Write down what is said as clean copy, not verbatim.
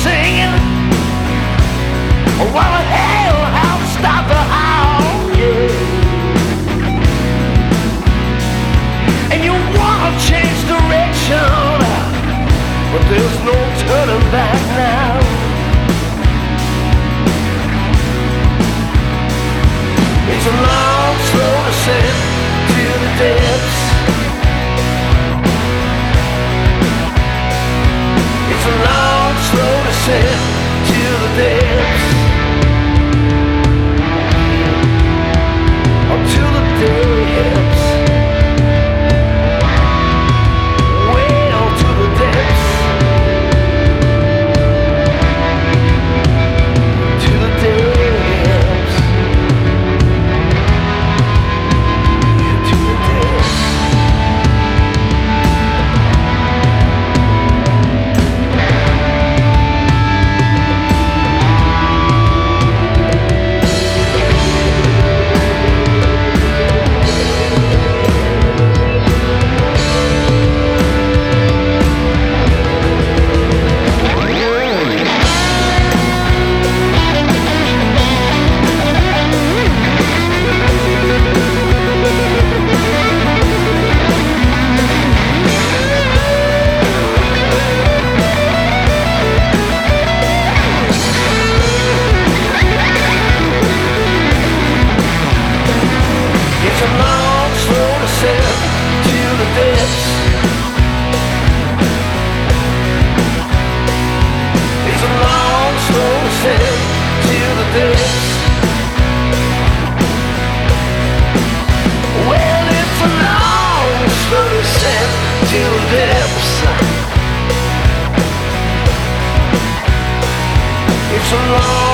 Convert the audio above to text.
singing. Well, hell, how to stop the howl, yeah. And you wanna change direction, but there's no turning back now. It's a long, slow descent to the depths. It's a long, slow descent to the depths. Or to the depths. Well, to the depths. To the depths. To the depths. It's a long, slow descent to the depths. It's a long, slow descent to the depths. Well, it's a long, slow descent to the depths. It's a long